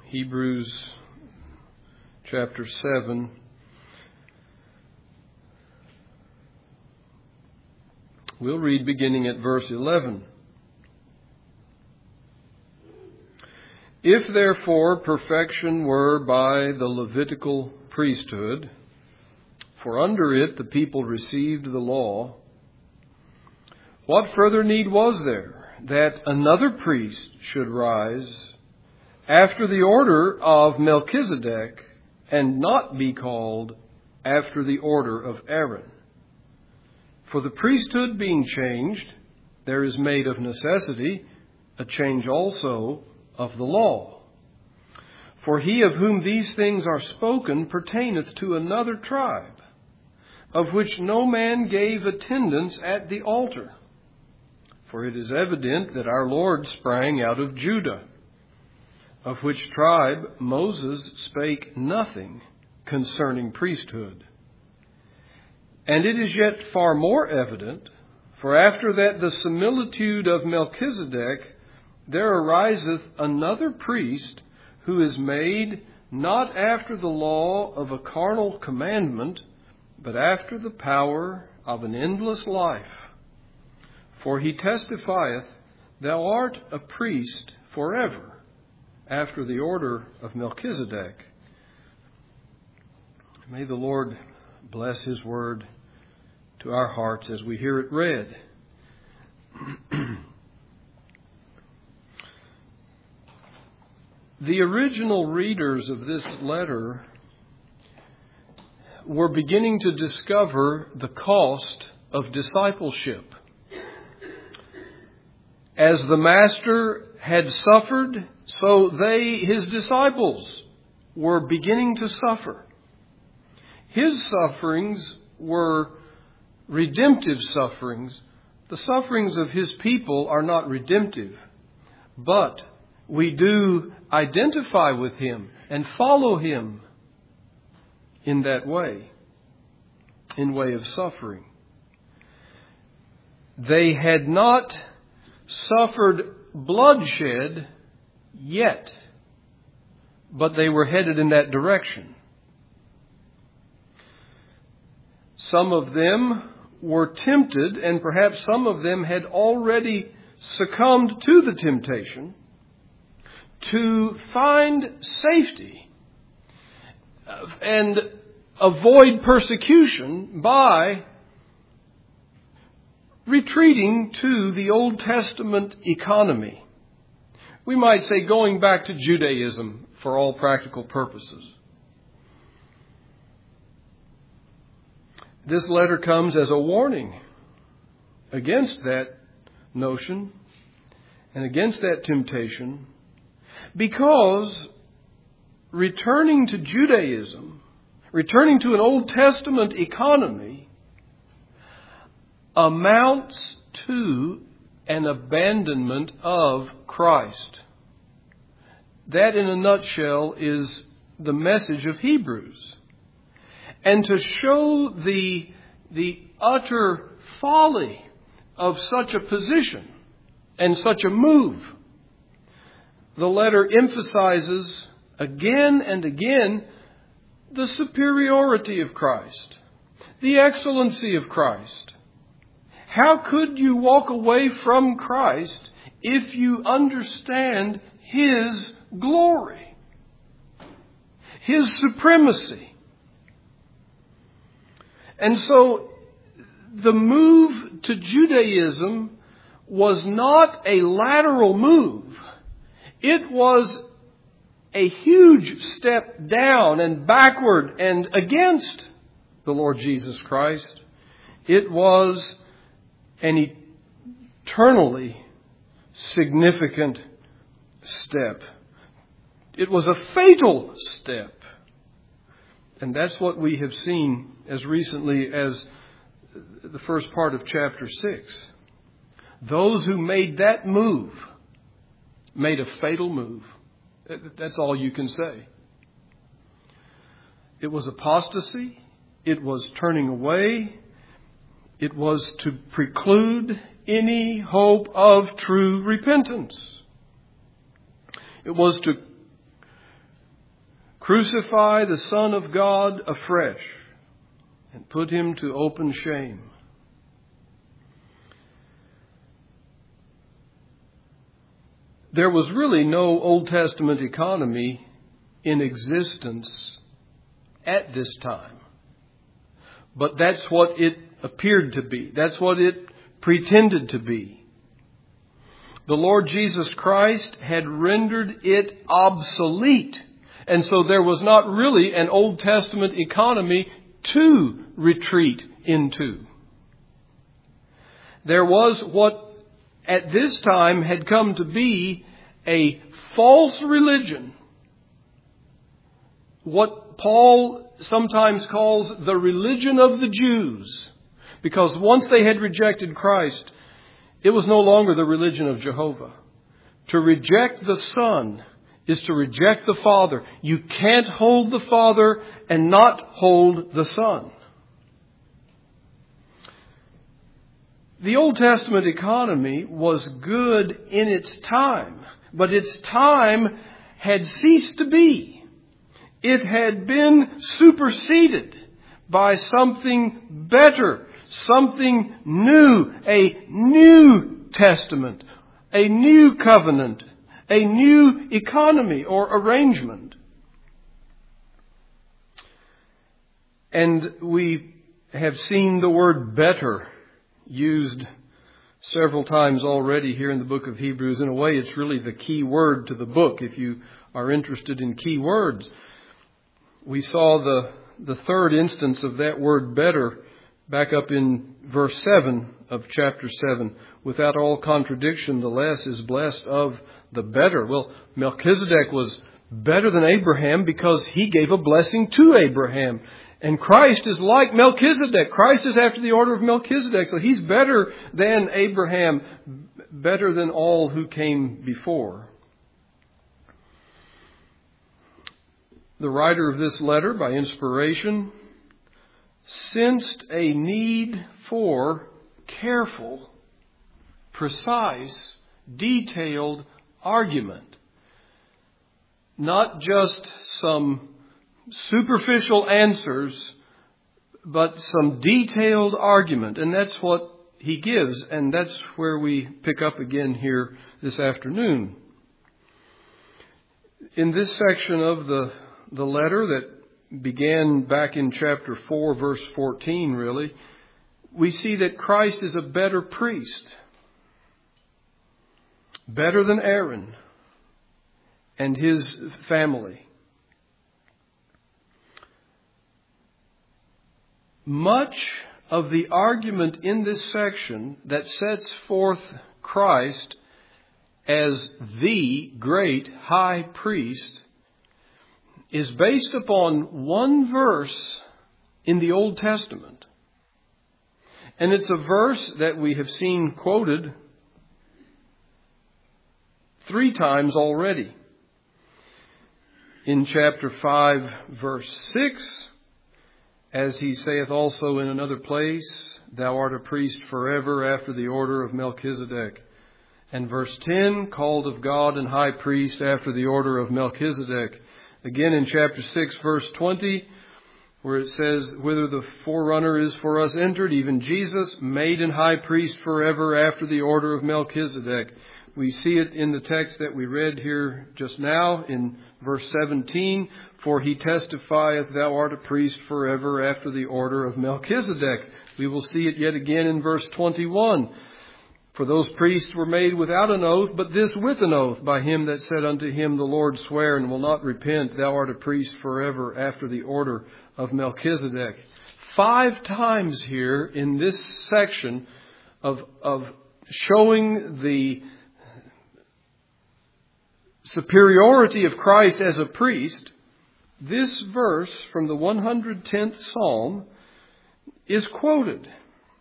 Hebrews chapter 7. We'll read beginning at verse 11. If therefore perfection were by the Levitical priesthood, for under it the people received the law, what further need was there that another priest should rise after the order of Melchizedek and not be called after the order of Aaron? For the priesthood being changed, there is made of necessity a change also of the law. For he of whom these things are spoken pertaineth to another tribe, of which no man gave attendance at the altar. For it is evident that our Lord sprang out of Judah, of which tribe Moses spake nothing concerning priesthood. And it is yet far more evident, for after that the similitude of Melchizedek, there ariseth another priest, who is made not after the law of a carnal commandment, but after the power of an endless life. For he testifieth, Thou art a priest forever, after the order of Melchizedek. May the Lord bless His word to our hearts as we hear it read. The original readers of this letter were beginning to discover the cost of discipleship. As the Master had suffered, so his disciples, were beginning to suffer. His sufferings were redemptive sufferings. The sufferings of His people are not redemptive, but we do identify with Him and follow Him in that way, in way of suffering. They had not suffered bloodshed yet, but they were headed in that direction. Some of them were tempted, and perhaps some of them had already succumbed to the temptation to find safety and avoid persecution by retreating to the Old Testament economy. We might say going back to Judaism for all practical purposes. This letter comes as a warning against that notion and against that temptation, because returning to Judaism, returning to an Old Testament economy, amounts to an abandonment of Christ. That, in a nutshell, is the message of Hebrews. And to show the utter folly of such a position and such a move, the letter emphasizes again and again the superiority of Christ, the excellency of Christ. How could you walk away from Christ if you understand His glory, His supremacy? And so the move to Judaism was not a lateral move. It was a huge step down and backward and against the Lord Jesus Christ. It was an eternally significant step. It was a fatal step. And that's what we have seen as recently as the first part of chapter 6. Those who made that move made a fatal move. That's all you can say. It was apostasy. It was turning away. It was to preclude any hope of true repentance. It was to Crucify the Son of God afresh and put him to open shame. There was really no Old Testament economy in existence at this time. But that's what it appeared to be. That's what it pretended to be. The Lord Jesus Christ had rendered it obsolete. And so there was not really an Old Testament economy to retreat into. There was what at this time had come to be a false religion. What Paul sometimes calls the religion of the Jews. Because once they had rejected Christ, it was no longer the religion of Jehovah. To reject the Son is to reject the Father. You can't hold the Father and not hold the Son. The Old Testament economy was good in its time, but its time had ceased to be. It had been superseded by something better, something new, a new testament, a new covenant, a new economy or arrangement. And we have seen the word better used several times already here in the book of Hebrews. In a way, it's really the key word to the book, if you are interested in key words. We saw the third instance of that word better back up in verse 7 of chapter 7. Without all contradiction, the less is blessed of the better. Well, Melchizedek was better than Abraham because he gave a blessing to Abraham. And Christ is like Melchizedek. Christ is after the order of Melchizedek. So he's better than Abraham, better than all who came before. The writer of this letter, by inspiration, sensed a need for careful, precise, detailed argument. Not just some superficial answers, but some detailed argument. And that's what he gives. And that's where we pick up again here this afternoon. In this section of the letter that began back in chapter 4, verse 14, really, we see that Christ is a better priest. Better than Aaron and his family. Much of the argument in this section that sets forth Christ as the great high priest is based upon one verse in the Old Testament. And it's a verse that we have seen quoted 3 times already. In chapter 5, verse 6, as he saith also in another place, thou art a priest forever after the order of Melchizedek. And verse 10, called of God and high priest after the order of Melchizedek. Again in chapter 6, verse 20, where it says, whither the forerunner is for us entered, even Jesus, made an high priest forever after the order of Melchizedek. We see it in the text that we read here just now in verse 17. For he testifieth, thou art a priest forever after the order of Melchizedek. We will see it yet again in verse 21. For those priests were made without an oath, but this with an oath, by him that said unto him, the Lord sware and will not repent, thou art a priest forever after the order of Melchizedek. 5 times here in this section of showing the superiority of Christ as a priest, this verse from the 110th Psalm is quoted.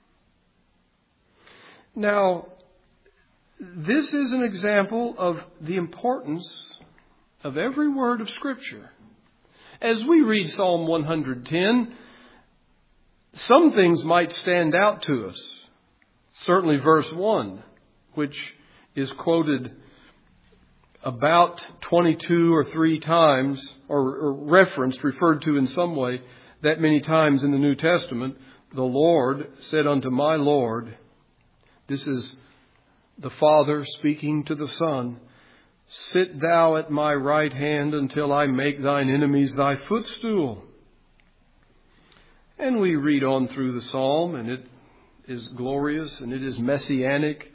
Now, this is an example of the importance of every word of Scripture. As we read Psalm 110, some things might stand out to us. Certainly verse 1, which is quoted about 22 or 3 times, or referenced, referred to in some way, that many times in the New Testament, the Lord said unto my Lord, this is the Father speaking to the Son, sit thou at my right hand until I make thine enemies thy footstool. And we read on through the psalm, and it is glorious and it is messianic.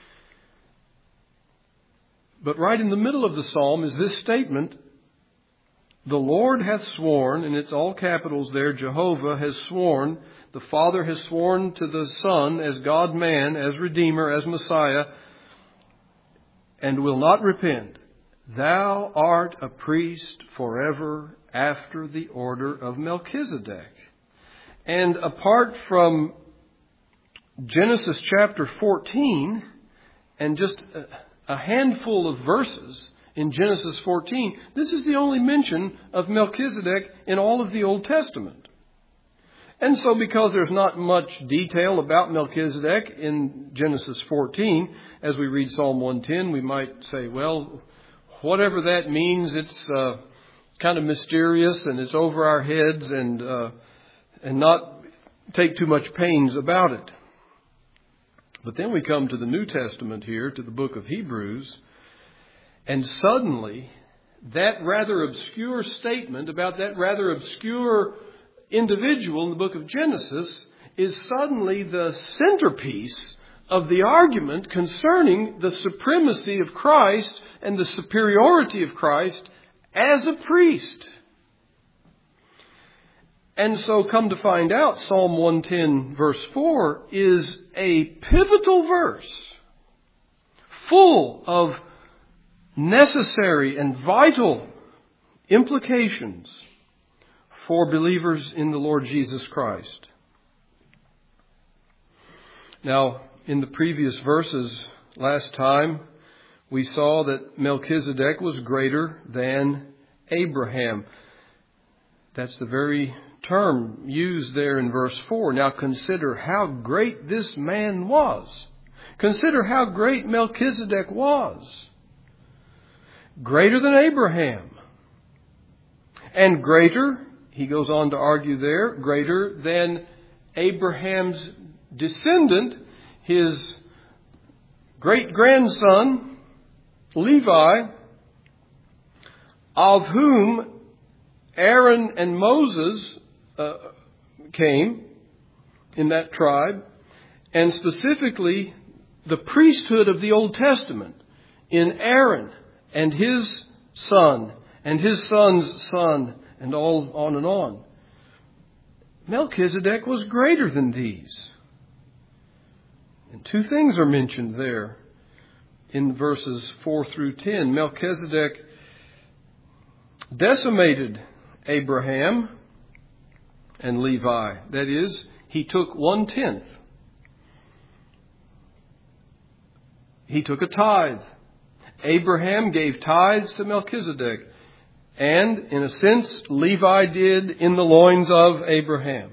But right in the middle of the psalm is this statement, the Lord hath sworn, and it's all capitals there, Jehovah has sworn, the Father has sworn to the Son as God-man, as Redeemer, as Messiah, and will not repent. Thou art a priest forever after the order of Melchizedek. And apart from Genesis chapter 14 and just a handful of verses in Genesis 14, this is the only mention of Melchizedek in all of the Old Testament. And so because there's not much detail about Melchizedek in Genesis 14, as we read Psalm 110, we might say, well, whatever that means, it's kind of mysterious and it's over our heads and not take too much pains about it. But then we come to the New Testament here, to the book of Hebrews, and suddenly that rather obscure statement about that rather obscure individual in the book of Genesis is suddenly the centerpiece of the argument concerning the supremacy of Christ and the superiority of Christ as a priest. And so come to find out, Psalm 110 verse 4 is a pivotal verse full of necessary and vital implications for believers in the Lord Jesus Christ. Now, in the previous verses last time, we saw that Melchizedek was greater than Abraham. That's the very term used there in verse 4. Now consider how great this man was. Consider how great Melchizedek was. Greater than Abraham. And greater, he goes on to argue there, greater than Abraham's descendant, his great-grandson, Levi, of whom Aaron and Moses came in that tribe, and specifically the priesthood of the Old Testament in Aaron and his son and his son's son and all on and on. Melchizedek was greater than these. And 2 things are mentioned there in verses 4 through 10. Melchizedek decimated Abraham and Levi. That is, he took 1/10. He took a tithe. Abraham gave tithes to Melchizedek. And, in a sense, Levi did in the loins of Abraham.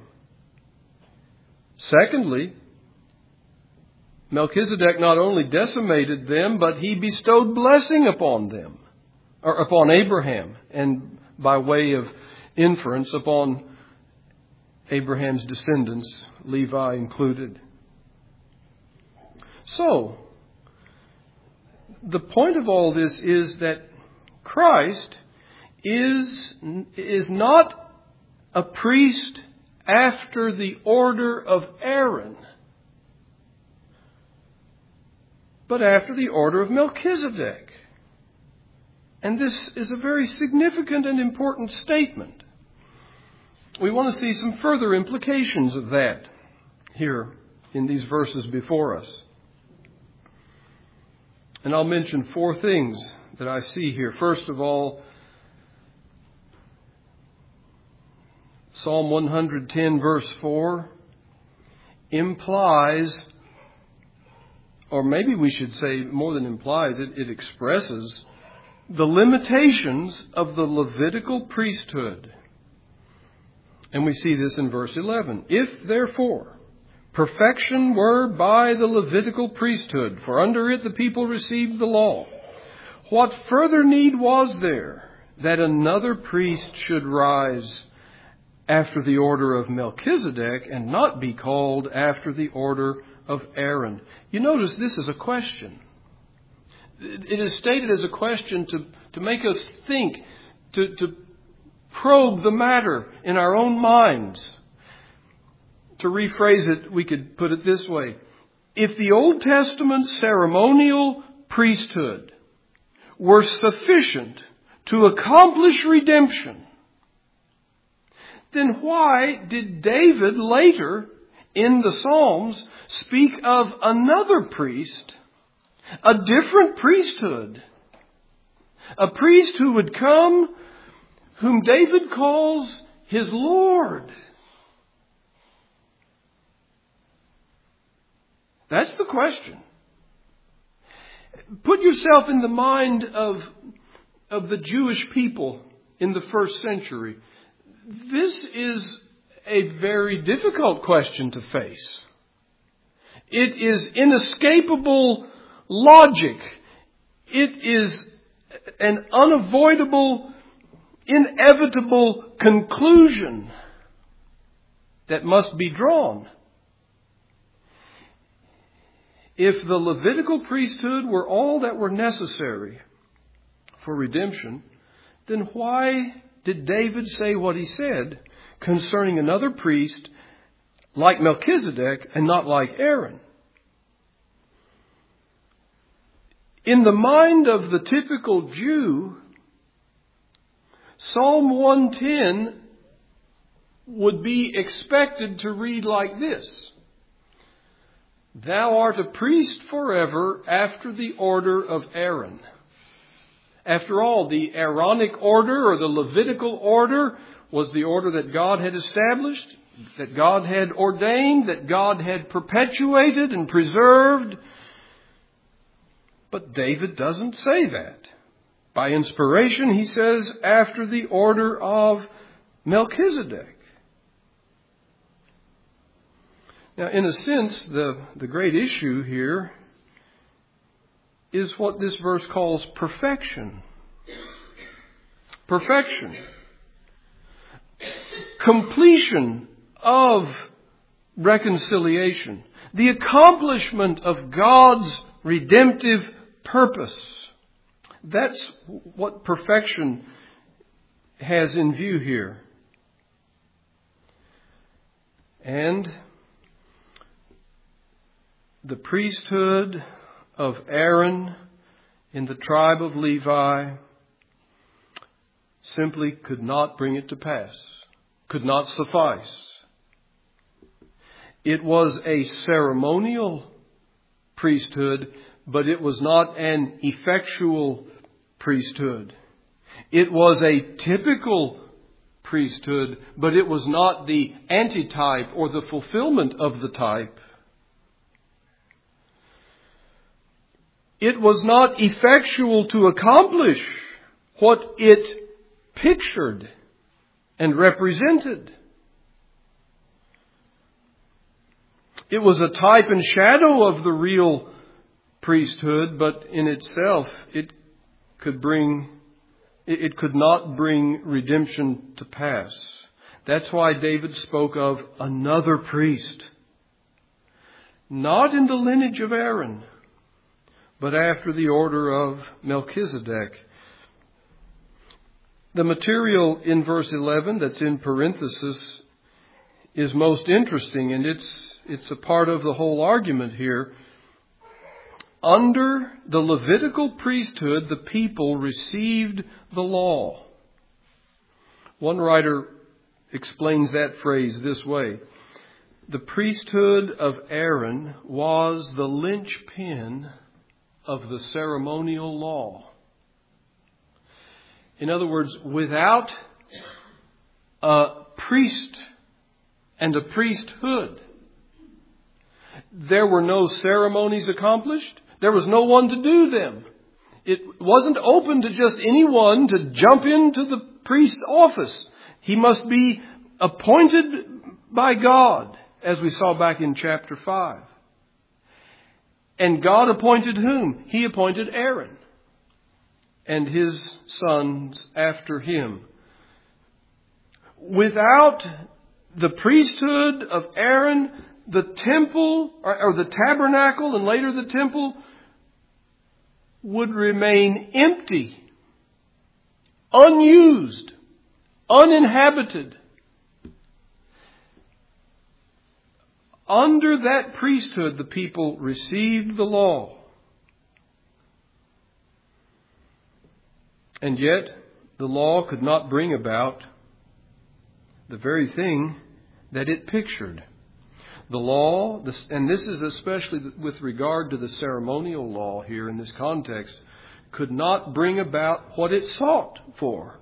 Secondly, Melchizedek not only decimated them, but he bestowed blessing upon them, or upon Abraham, and by way of inference upon Abraham's descendants, Levi included. So, the point of all this is that Christ is not a priest after the order of Aaron, but after the order of Melchizedek. And this is a very significant and important statement. We want to see some further implications of that here in these verses before us. And I'll mention 4 things that I see here. First of all, Psalm 110 verse 4 implies, or maybe we should say more than implies, it expresses the limitations of the Levitical priesthood. And we see this in verse 11. If, therefore, perfection were by the Levitical priesthood, for under it the people received the law, What further need was there that another priest should rise after the order of Melchizedek and not be called after the order of Aaron? You notice this is a question. It is stated as a question to make us think, to probe the matter in our own minds. To rephrase it, we could put it this way. If the Old Testament ceremonial priesthood were sufficient to accomplish redemption, then why did David later in the Psalms speak of another priest, a different priesthood, a priest who would come, whom David calls his Lord? That's the question. Put yourself in the mind of the Jewish people in the first century. This is a very difficult question to face. It is inescapable logic. It is an unavoidable, inevitable conclusion that must be drawn. If the Levitical priesthood were all that were necessary for redemption, then why did David say what he said concerning another priest like Melchizedek and not like Aaron? In the mind of the typical Jew, Psalm 110 would be expected to read like this: Thou art a priest forever after the order of Aaron. After all, the Aaronic order or the Levitical order was the order that God had established, that God had ordained, that God had perpetuated and preserved. But David doesn't say that. By inspiration, he says, after the order of Melchizedek. Now, in a sense, the great issue here is what this verse calls perfection. Perfection. Completion of reconciliation. The accomplishment of God's redemptive purpose. That's what perfection has in view here. And the priesthood of Aaron in the tribe of Levi simply could not bring it to pass, could not suffice. It was a ceremonial priesthood, but it was not an effectual priesthood. It was a typical priesthood, but it was not the antitype or the fulfillment of the type. It was not effectual to accomplish what it pictured and represented. It was a type and shadow of the real priesthood, but in itself it could not bring redemption to pass. That's why David spoke of another priest, not in the lineage of Aaron, but after the order of Melchizedek. The material in verse 11 that's in parenthesis is most interesting, and it's a part of the whole argument here. Under the Levitical priesthood, the people received the law. One writer explains that phrase this way: the priesthood of Aaron was the linchpin of the ceremonial law. In other words, without a priest and a priesthood, there were no ceremonies accomplished. There was no one to do them. It wasn't open to just anyone to jump into the priest's office. He must be appointed by God, as we saw back in chapter 5. And God appointed whom? He appointed Aaron. and his sons after him. Without the priesthood of Aaron, the temple, or the tabernacle and later the temple, would remain empty, unused, uninhabited. Under that priesthood, the people received the law. And yet, the law could not bring about the very thing that it pictured. The law, and this is especially with regard to the ceremonial law here in this context, could not bring about what it sought for.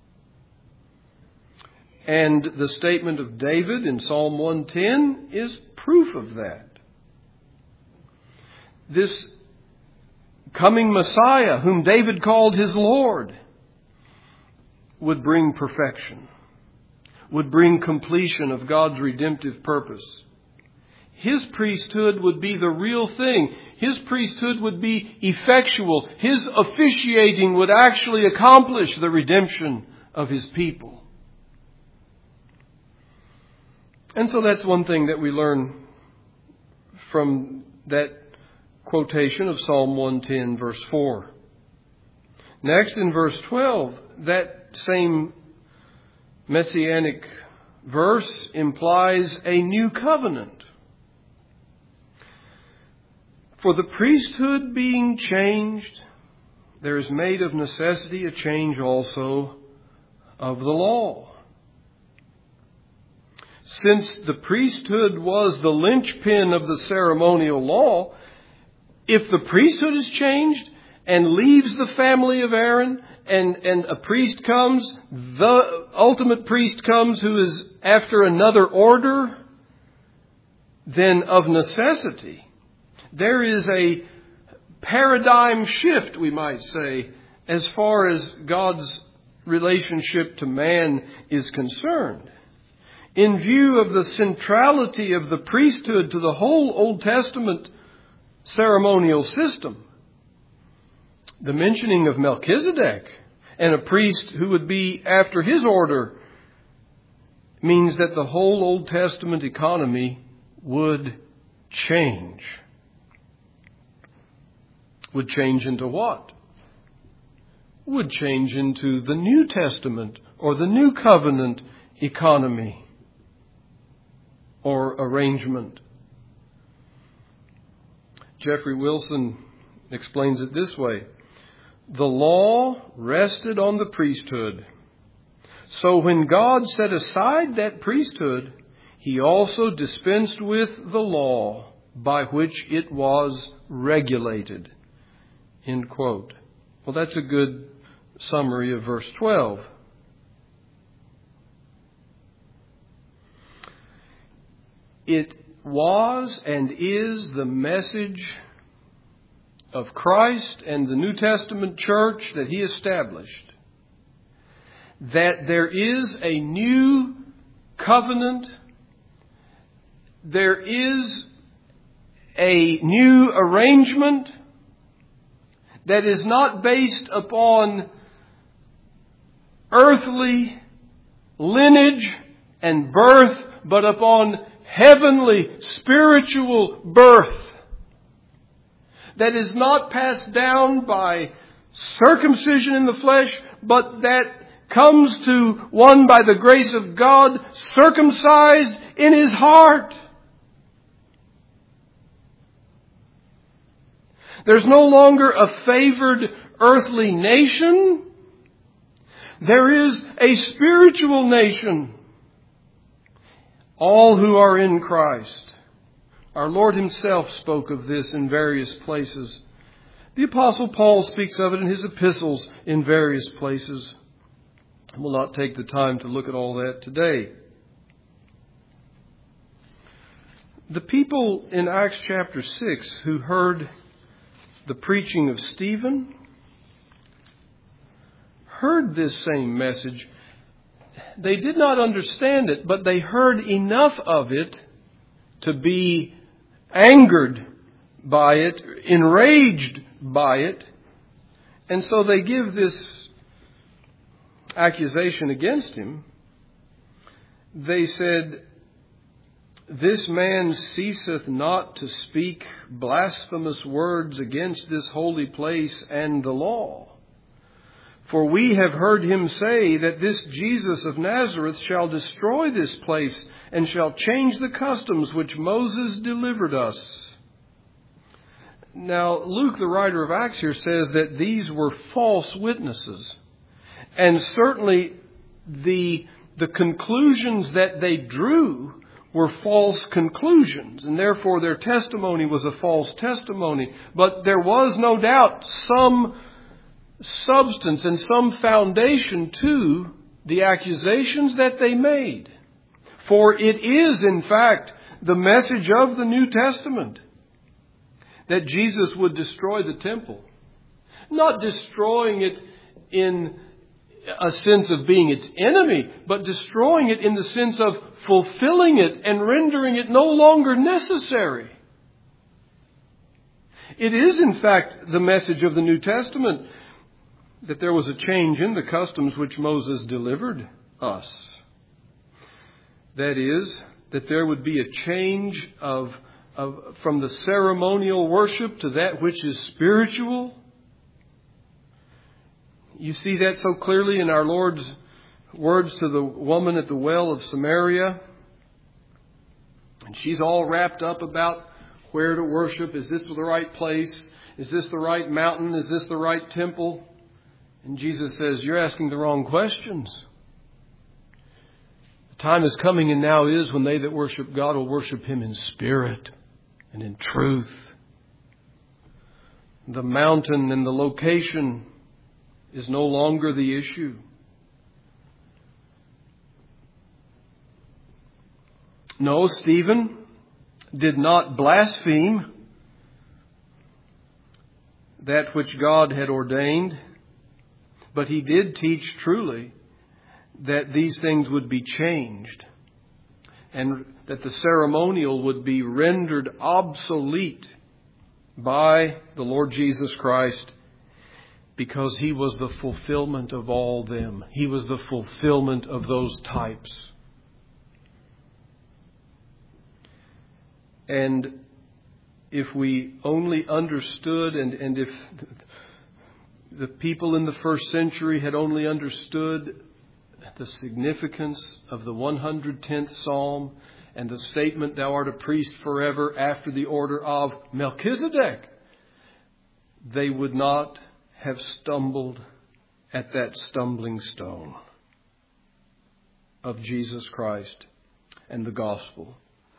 And the statement of David in Psalm 110 is proof of that. This coming Messiah, whom David called his Lord, would bring perfection, would bring completion of God's redemptive purpose. His priesthood would be the real thing. His priesthood would be effectual. His officiating would actually accomplish the redemption of his people. And so that's one thing that we learn from that quotation of Psalm 110, verse 4. Next, in verse 12, that same messianic verse implies a new covenant. For the priesthood being changed, there is made of necessity a change also of the law. Since the priesthood was the linchpin of the ceremonial law, if the priesthood is changed and leaves the family of Aaron and a priest comes, the ultimate priest comes who is after another order, then of necessity, there is a paradigm shift, we might say, as far as God's relationship to man is concerned. In view of the centrality of the priesthood to the whole Old Testament ceremonial system, the mentioning of Melchizedek and a priest who would be after his order means that the whole Old Testament economy would change. Would change into what? Would change into the New Testament or the New Covenant economy or arrangement. Jeffrey Wilson explains it this way. The law rested on the priesthood. So when God set aside that priesthood, He also dispensed with the law by which it was regulated. End quote. Well, that's a good summary of verse 12. It was and is the message of Christ and the New Testament church that He established, that there is a new covenant, there is a new arrangement that is not based upon earthly lineage and birth, but upon heavenly, spiritual birth. That is not passed down by circumcision in the flesh, but that comes to one by the grace of God, circumcised in his heart. There's no longer a favored earthly nation. There is a spiritual nation. All who are in Christ. Our Lord Himself spoke of this in various places. The Apostle Paul speaks of it in his epistles in various places. We'll not take the time to look at all that today. The people in Acts chapter 6 who heard the preaching of Stephen heard this same message. They did not understand it, but they heard enough of it to be angered by it, enraged by it, And so they give this accusation against him. They said, "This man ceaseth not to speak blasphemous words against this holy place and the law. For we have heard him say that this Jesus of Nazareth shall destroy this place and shall change the customs which Moses delivered us." Now, Luke, the writer of Acts here, says that these were false witnesses. And certainly the conclusions that they drew were false conclusions, and therefore their testimony was a false testimony. But there was no doubt some substance and some foundation to the accusations that they made. For it is, in fact, the message of the New Testament that Jesus would destroy the temple. Not destroying it in a sense of being its enemy, but destroying it in the sense of fulfilling it and rendering it no longer necessary. It is, in fact, the message of the New Testament that there was a change in the customs which Moses delivered us. That is, that there would be a change from the ceremonial worship to that which is spiritual. You see that so clearly in our Lord's words to the woman at the well of Samaria. And she's all wrapped up about where to worship. Is this the right place? Is this the right mountain? Is this the right temple? And Jesus says, "You're asking the wrong questions. The time is coming and now is when they that worship God will worship Him in spirit and in truth." The mountain and the location is no longer the issue. No, Stephen did not blaspheme that which God had ordained, but he did teach truly that these things would be changed and that the ceremonial would be rendered obsolete by the Lord Jesus Christ, because He was the fulfillment of all them. He was the fulfillment of those types. And if we only understood, and if the people in the first century had only understood the significance of the 110th Psalm and the statement, "Thou art a priest forever after the order of Melchizedek," they would not have stumbled at that stumbling stone of Jesus Christ and the gospel.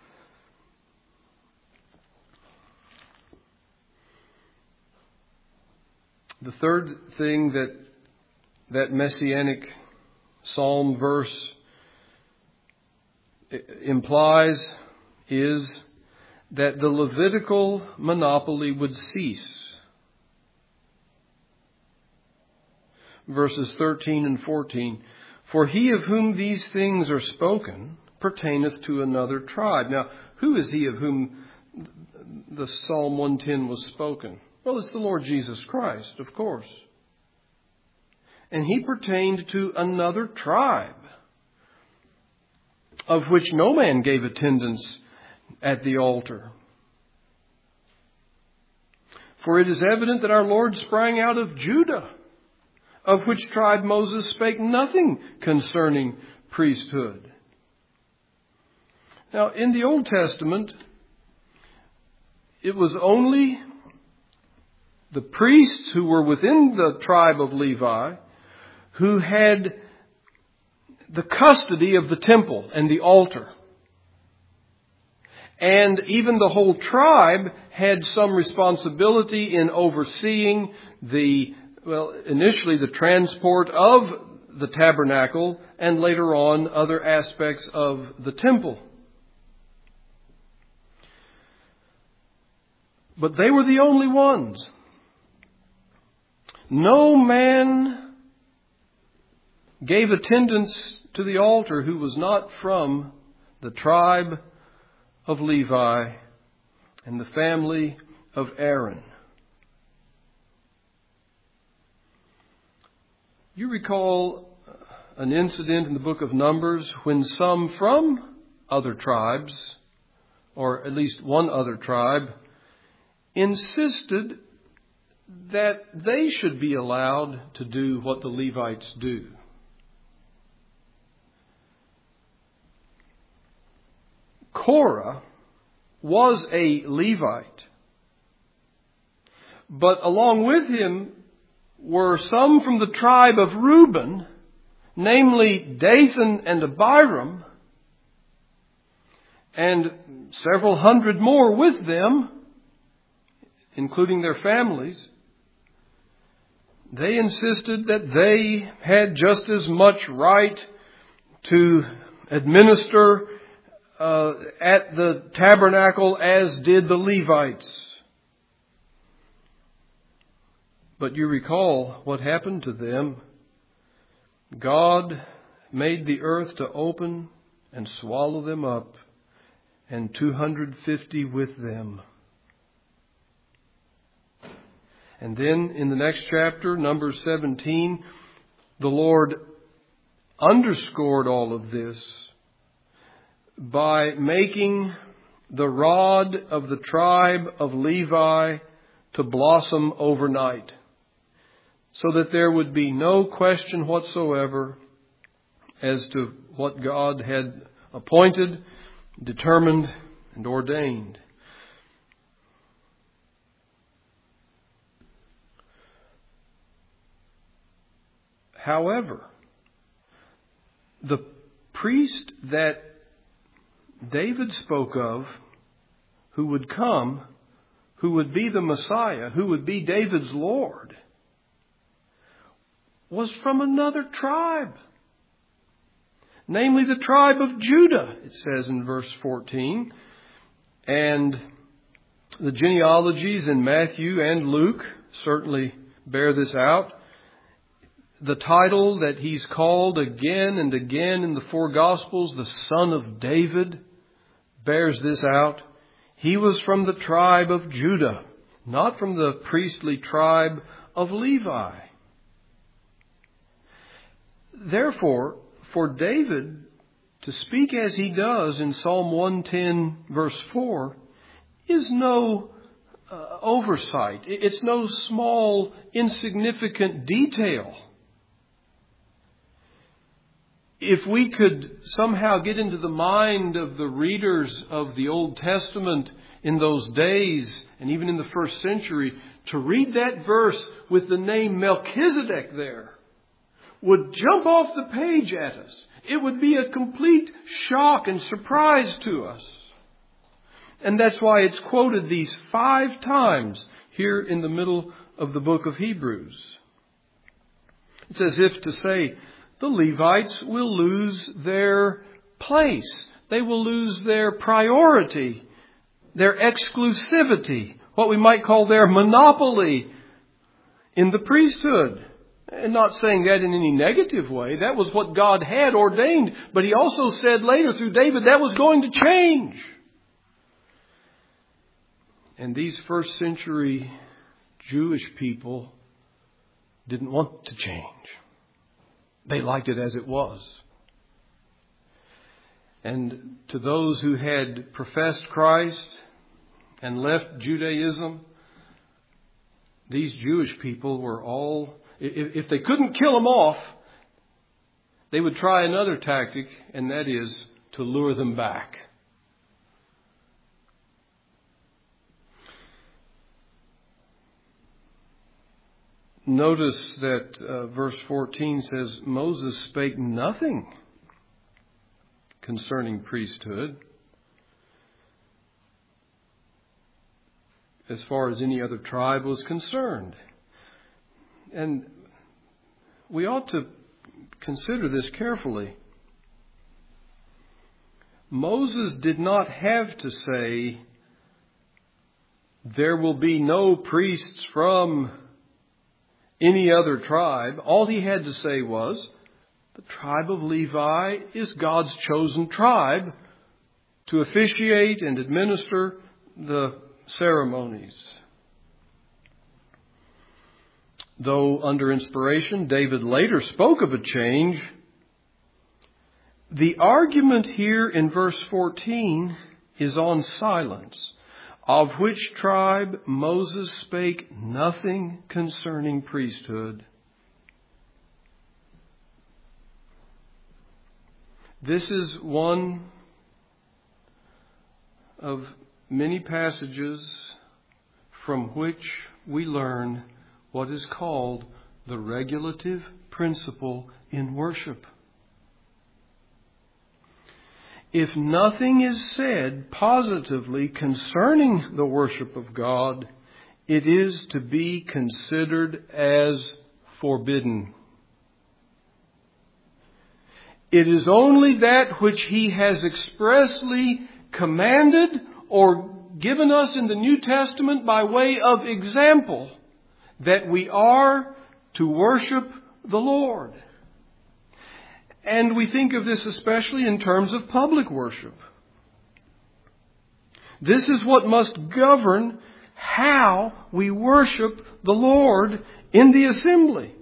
The third thing that messianic psalm verse implies is that the Levitical monopoly would cease. Verses 13 and 14. "For he of whom these things are spoken pertaineth to another tribe." Now, who is he of whom the Psalm 110 was spoken? Well, it's the Lord Jesus Christ, of course. And he pertained to another tribe, of which no man gave attendance at the altar. For it is evident that our Lord sprang out of Judah, of which tribe Moses spake nothing concerning priesthood. Now, in the Old Testament, it was only the priests who were within the tribe of Levi who had the custody of the temple and the altar. And even the whole tribe had some responsibility in overseeing initially the transport of the tabernacle, and later on other aspects of the temple. But they were the only ones. No man gave attendance to the altar who was not from the tribe of Levi and the family of Aaron. You recall an incident in the book of Numbers when some from other tribes, or at least one other tribe, insisted that they should be allowed to do what the Levites do. Korah was a Levite, but along with him were some from the tribe of Reuben, namely Dathan and Abiram, and several hundred more with them, including their families. They insisted that they had just as much right to administer at the tabernacle as did the Levites. But you recall what happened to them. God made the earth to open and swallow them up, and 250 with them. And then in the next chapter, Numbers 17, the Lord underscored all of this by making the rod of the tribe of Levi to blossom overnight, so that there would be no question whatsoever as to what God had appointed, determined, and ordained. However, the priest that David spoke of, who would come, who would be the Messiah, who would be David's Lord, was from another tribe. Namely the tribe of Judah, it says in verse 14. And the genealogies in Matthew and Luke certainly bear this out. The title that he's called again and again in the four Gospels, the Son of David, bears this out. He was from the tribe of Judah, not from the priestly tribe of Levi. Therefore, for David to speak as he does in Psalm 110 verse 4 is no oversight. It's no small, insignificant detail. If we could somehow get into the mind of the readers of the Old Testament in those days, and even in the first century, to read that verse with the name Melchizedek there, would jump off the page at us. It would be a complete shock and surprise to us. And that's why it's quoted these 5 times here in the middle of the book of Hebrews. It's as if to say, the Levites will lose their place. They will lose their priority, their exclusivity, what we might call their monopoly in the priesthood. And not saying that in any negative way. That was what God had ordained. But he also said later through David that was going to change. And these first century Jewish people didn't want to change. They liked it as it was. And to those who had professed Christ and left Judaism, these Jewish people were all, if they couldn't kill them off, they would try another tactic, and that is to lure them back. Notice that verse 14 says, Moses spake nothing concerning priesthood as far as any other tribe was concerned. And we ought to consider this carefully. Moses did not have to say, there will be no priests from any other tribe. All he had to say was, the tribe of Levi is God's chosen tribe to officiate and administer the ceremonies. though under inspiration David later spoke of a change, the argument here in verse 14 is on silence, of which tribe Moses spake nothing concerning priesthood. This is one of many passages from which we learn what is called the regulative principle in worship. If nothing is said positively concerning the worship of God, it is to be considered as forbidden. It is only that which He has expressly commanded or given us in the New Testament by way of example that we are to worship the Lord. And we think of this especially in terms of public worship. This is what must govern how we worship the Lord in the assembly.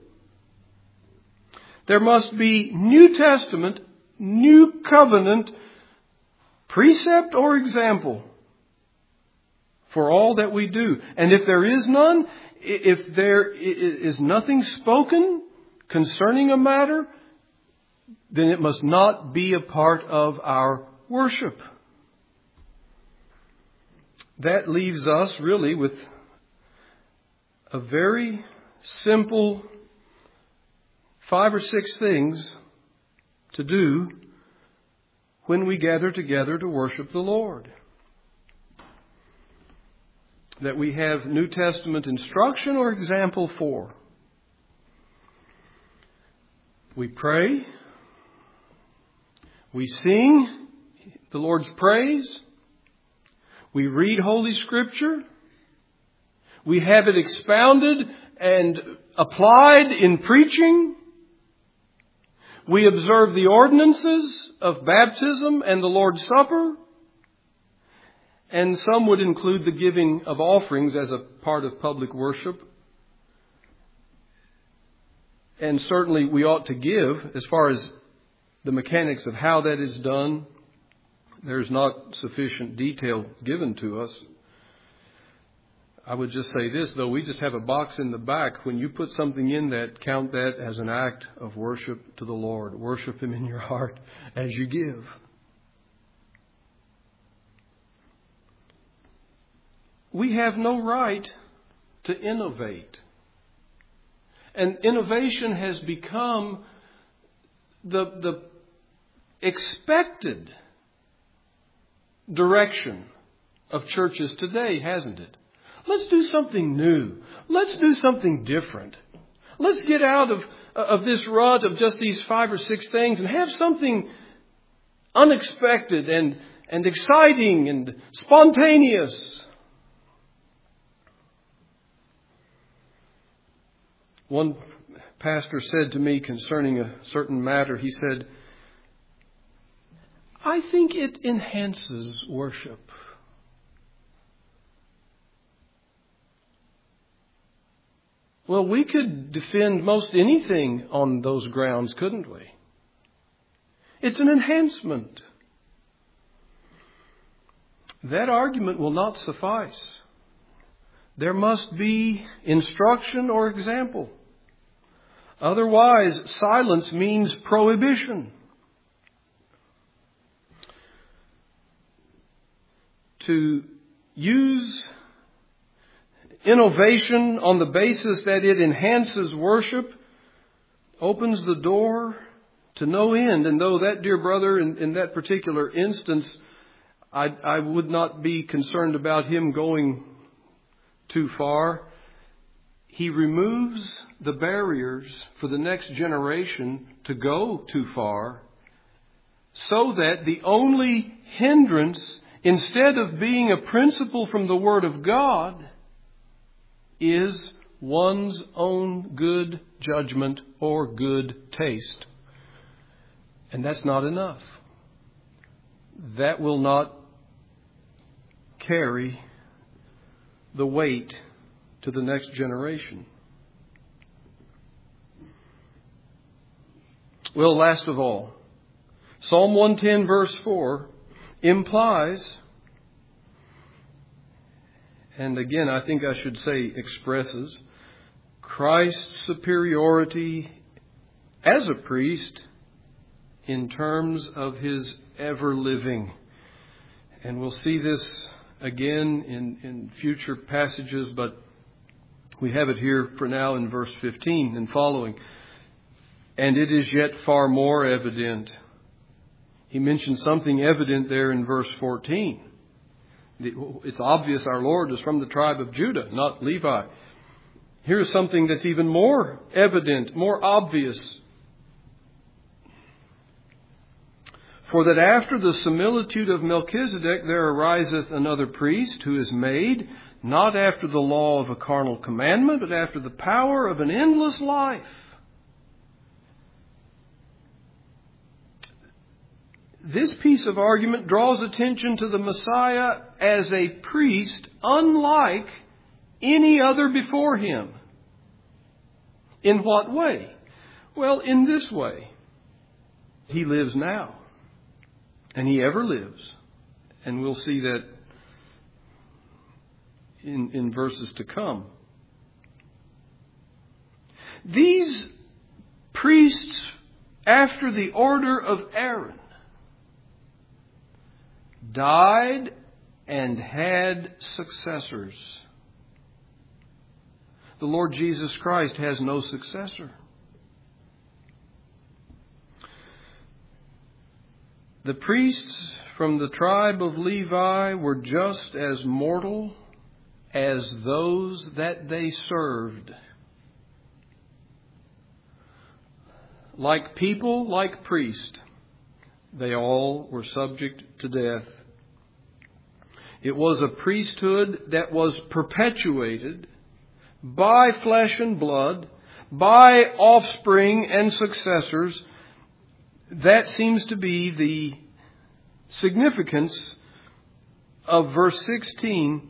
There must be New Testament, New Covenant, precept or example for all that we do. And if there is none, if there is nothing spoken concerning a matter, then it must not be a part of our worship. That leaves us really with a very simple 5 or 6 things to do when we gather together to worship the Lord. That we have New Testament instruction or example for. We pray. We sing the Lord's praise. We read Holy Scripture. We have it expounded and applied in preaching. We observe the ordinances of baptism and the Lord's Supper. And some would include the giving of offerings as a part of public worship. And certainly we ought to give. As far as the mechanics of how that is done, there's not sufficient detail given to us. I would just say this, though, we just have a box in the back. When you put something in that, count that as an act of worship to the Lord. Worship Him in your heart as you give. We have no right to innovate. And innovation has become the expected direction of churches today, hasn't it? Let's do something new. Let's do something different. Let's get out of this rut of just these 5 or 6 things and have something unexpected and exciting and spontaneous. One pastor said to me concerning a certain matter, he said, I think it enhances worship. Well, we could defend most anything on those grounds, couldn't we? It's an enhancement. That argument will not suffice. There must be instruction or example. Otherwise, silence means prohibition. To use innovation on the basis that it enhances worship opens the door to no end. And though that dear brother in that particular instance, I would not be concerned about him going too far, he removes the barriers for the next generation to go too far, so that the only hindrance, instead of being a principle from the Word of God, is one's own good judgment or good taste. And that's not enough. That will not carry the weight to the next generation. Well, last of all, Psalm 110 verse 4 implies, and again I think I should say expresses, Christ's superiority as a priest in terms of His ever living. And we'll see this again in future passages, but we have it here for now in verse 15 and following. And it is yet far more evident. He mentioned something evident there in verse 14. It's obvious our Lord is from the tribe of Judah, not Levi. Here's something that's even more evident, more obvious. For that after the similitude of Melchizedek there ariseth another priest, who is made, not after the law of a carnal commandment, but after the power of an endless life. This piece of argument draws attention to the Messiah as a priest unlike any other before Him. In what way? Well, in this way. He lives now. And He ever lives. And we'll see that in verses to come. These priests, after the order of Aaron, died and had successors. The Lord Jesus Christ has no successor. The priests from the tribe of Levi were just as mortal as those that they served. Like people, like priests, they all were subject to death. It was a priesthood that was perpetuated by flesh and blood, by offspring and successors. That seems to be the significance of verse 16.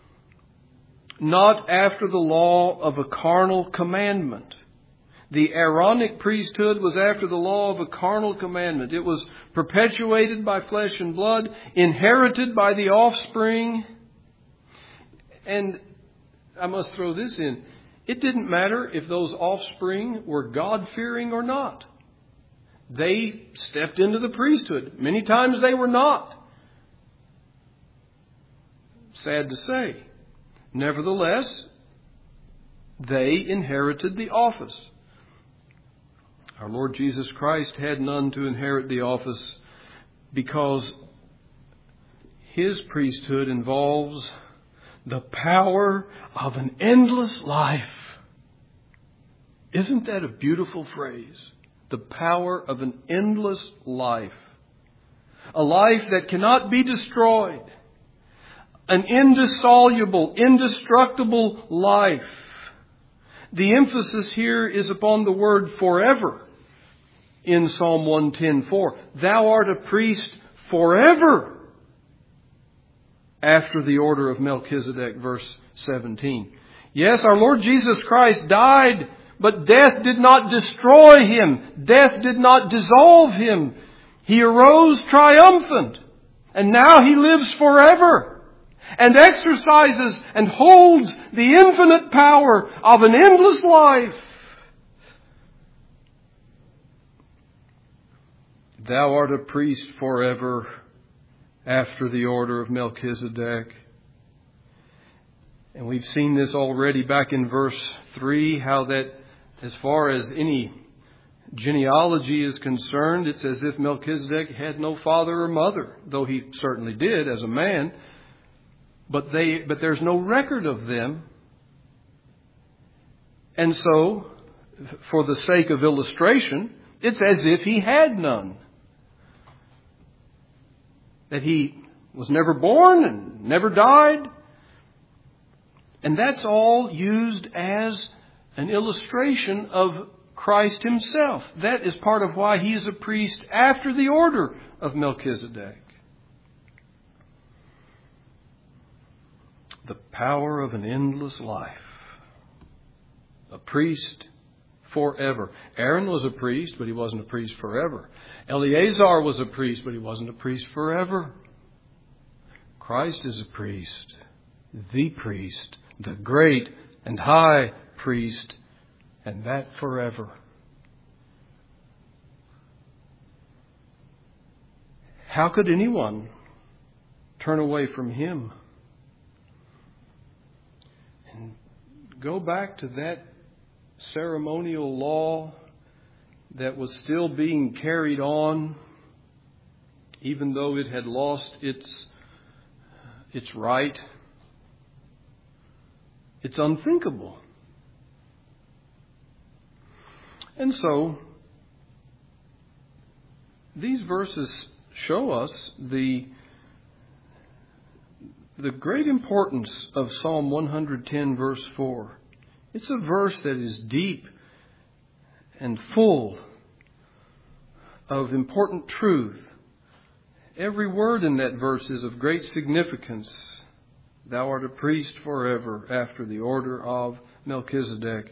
Not after the law of a carnal commandment. The Aaronic priesthood was after the law of a carnal commandment. It was perpetuated by flesh and blood, inherited by the offspring. And I must throw this in. It didn't matter if those offspring were God-fearing or not. They stepped into the priesthood. Many times they were not. Sad to say. Nevertheless, they inherited the office. Our Lord Jesus Christ had none to inherit the office because His priesthood involves the power of an endless life. Isn't that a beautiful phrase? The power of an endless life. A life that cannot be destroyed. An indissoluble, indestructible life. The emphasis here is upon the word forever in Psalm 110:4. Thou art a priest forever after the order of Melchizedek, verse 17. Yes, our Lord Jesus Christ died, but death did not destroy Him. Death did not dissolve Him. He arose triumphant, and now He lives forever. And exercises and holds the infinite power of an endless life. Thou art a priest forever after the order of Melchizedek. And we've seen this already back in verse 3, how that as far as any genealogy is concerned, it's as if Melchizedek had no father or mother, though he certainly did as a man. But there's no record of them. And so, for the sake of illustration, it's as if he had none. That he was never born and never died. And that's all used as an illustration of Christ Himself. That is part of why He is a priest after the order of Melchizedek. The power of an endless life. A priest forever. Aaron was a priest, but he wasn't a priest forever. Eleazar was a priest, but he wasn't a priest forever. Christ is a priest, the great and high priest, and that forever. How could anyone turn away from Him? And go back to that ceremonial law that was still being carried on, even though it had lost its right. It's unthinkable. And so, these verses show us the great importance of Psalm 110, verse 4. It's a verse that is deep and full of important truth. Every word in that verse is of great significance. Thou art a priest forever after the order of Melchizedek.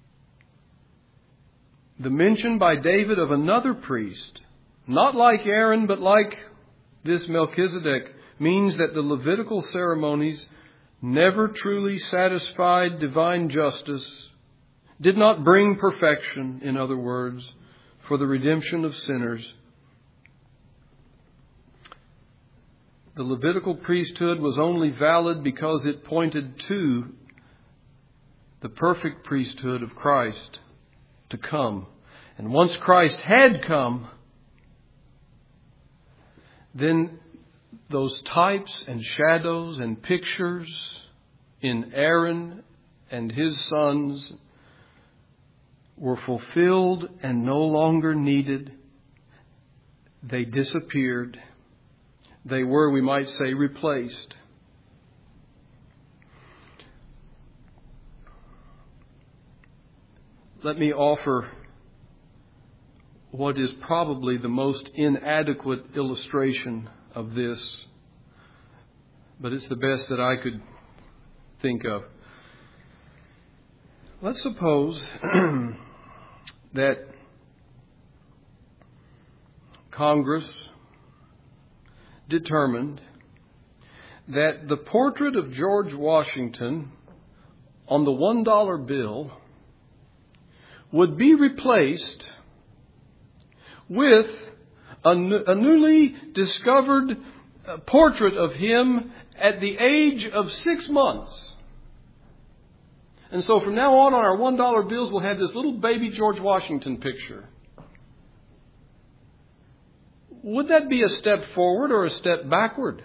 The mention by David of another priest, not like Aaron, but like this Melchizedek, means that the Levitical ceremonies never truly satisfied divine justice, did not bring perfection, in other words, for the redemption of sinners. The Levitical priesthood was only valid because it pointed to the perfect priesthood of Christ to come. And once Christ had come, then those types and shadows and pictures in Aaron and his sons were fulfilled and no longer needed. They disappeared. They were, we might say, replaced. Let me offer what is probably the most inadequate illustration of this, but it's the best that I could think of. Let's suppose that Congress determined that the portrait of George Washington on the $1 bill would be replaced with a newly discovered portrait of him at the age of 6 months. And so from now on our $1 bills, we'll have this little baby George Washington picture. Would that be a step forward or a step backward?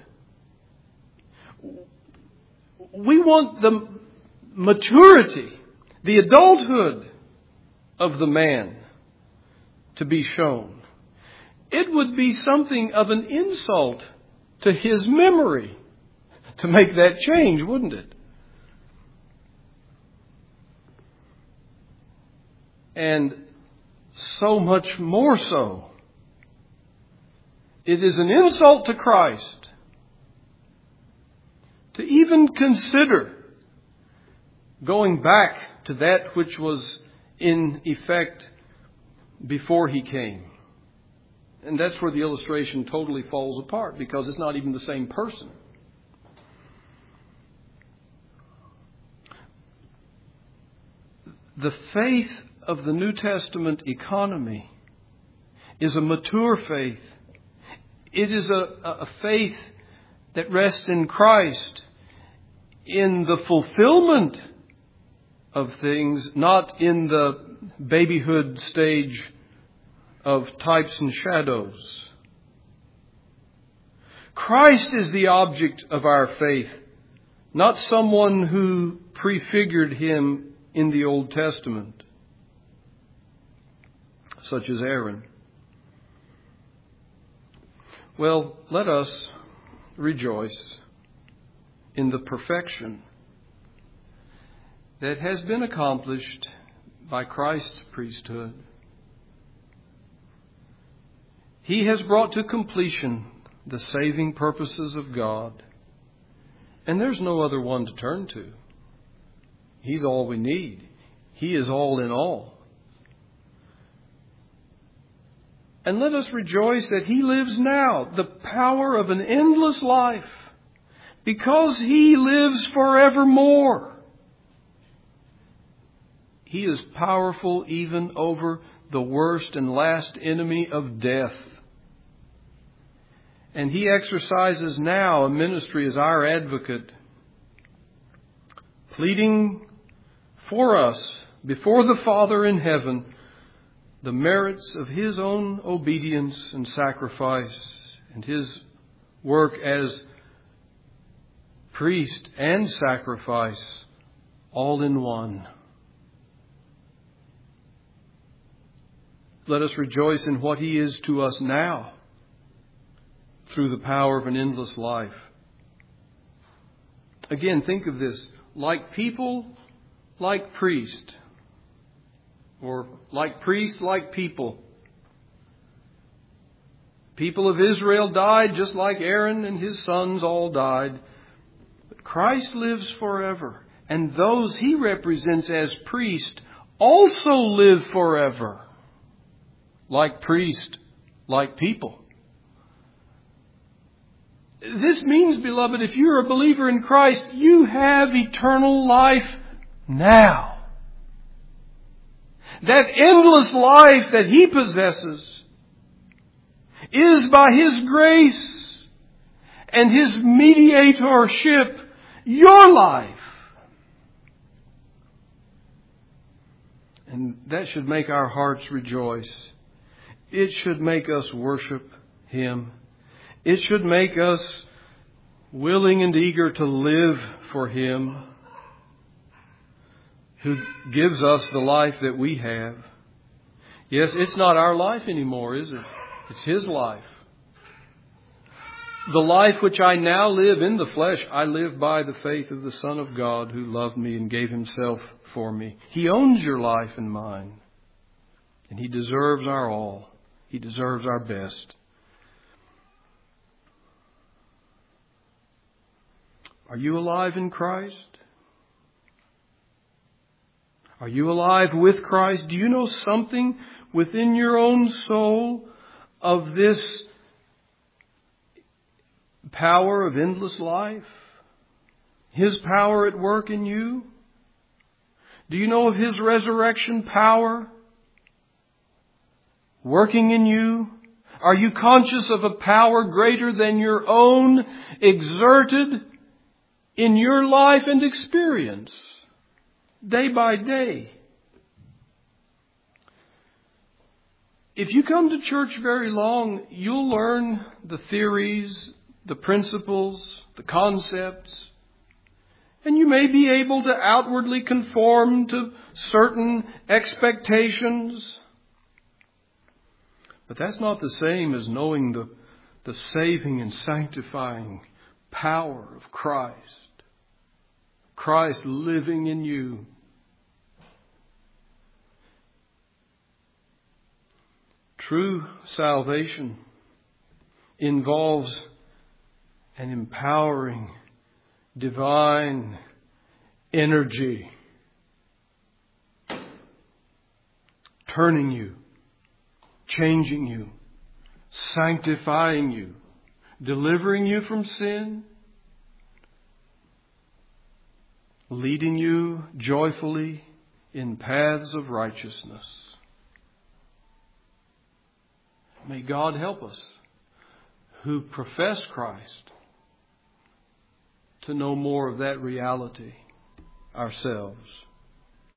We want the maturity, the adulthood of the man to be shown. It would be something of an insult to his memory to make that change, wouldn't it? And so much more so, it is an insult to Christ to even consider going back to that which was in effect before He came. And that's where the illustration totally falls apart, because it's not even the same person. The faith of the New Testament economy is a mature faith. It is a faith that rests in Christ, in the fulfillment of things, not in the babyhood stage of types and shadows. Christ is the object of our faith, not someone who prefigured Him in the Old Testament, such as Aaron. Well, let us rejoice in the perfection that has been accomplished by Christ's priesthood. He has brought to completion the saving purposes of God, and there's no other one to turn to. He's all we need. He is all in all. And let us rejoice that He lives now, the power of an endless life, because He lives forevermore. He is powerful even over the worst and last enemy of death. And He exercises now a ministry as our advocate, pleading for us before the Father in heaven the merits of His own obedience and sacrifice and His work as priest and sacrifice all in one. Let us rejoice in what He is to us now through the power of an endless life. Again, think of this. Like people, like priest. Or like priest, like people. People of Israel died just like Aaron and his sons all died. But Christ lives forever. And those He represents as priest also live forever. Like priest, like people. This means, beloved, if you're a believer in Christ, you have eternal life now. That endless life that He possesses is by His grace and His mediatorship your life. And that should make our hearts rejoice. It should make us worship Him. It should make us willing and eager to live for Him, who gives us the life that we have. Yes, it's not our life anymore, is it? It's His life. The life which I now live in the flesh, I live by the faith of the Son of God who loved me and gave Himself for me. He owns your life and mine. And He deserves our all. He deserves our best. Are you alive in Christ? Are you alive with Christ? Do you know something within your own soul of this power of endless life? His power at work in you? Do you know of His resurrection power working in you? Are you conscious of a power greater than your own exerted in your life and experience day by day? If you come to church very long, you'll learn the theories, the principles, the concepts, and you may be able to outwardly conform to certain expectations. But that's not the same as knowing the saving and sanctifying power of Christ. Christ living in you. True salvation involves an empowering, divine energy, turning you, changing you, sanctifying you, delivering you from sin, leading you joyfully in paths of righteousness. May God help us who profess Christ to know more of that reality ourselves.